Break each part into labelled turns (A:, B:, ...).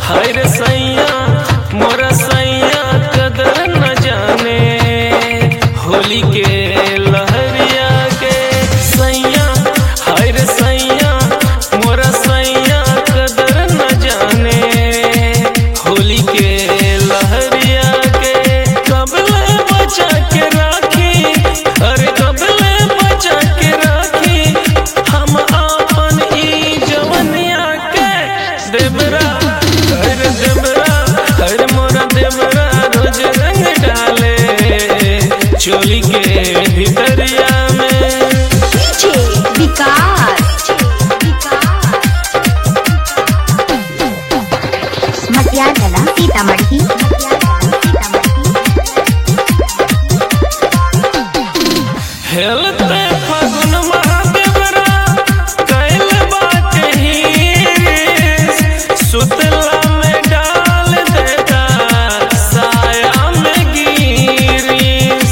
A: हाय रे सैया मोरा सैया कदर न जाने होली के लहरिया के सैया। हाय रे सैया मोरा सैया कदर न जाने होली के लहरिया के। कबले बचा के राखी अरे कबले बचा के राखी हम आपन ई जवनिया के देवरा। हर मोरा देवरा रोज रंग डाले चोली के भितरिया में।
B: विकास मटियाला सीतामढ़ी।
A: हेलते फागुन महादेवरा कैल बात हीरिस सुतला में डाल देता साया में गिरिस।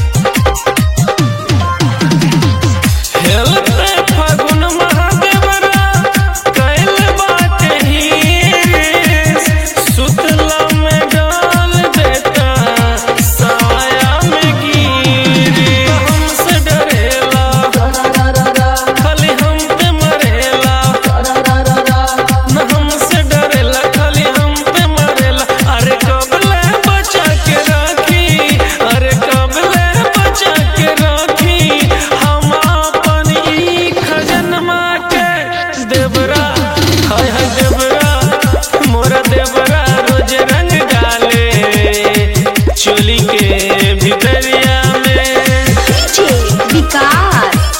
A: हेलते फागुन महादेवरा कैल बात हीरिस सुतला में डाल देता साया में गिरिस। हमसे डरेला खाली हम पे मरेला न हमसे डरेला खाली हम पे मरेला। अरे कबले बचा के राखी अरे कबले बचा के राखी हम अपन ई खजनमा के देवरा। हाय हाय देवरा मोरा देवरा रोज रंग डाले चोली के भितरिया में।
B: विकास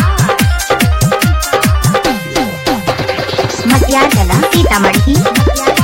B: मटियाला सीतामढ़ी।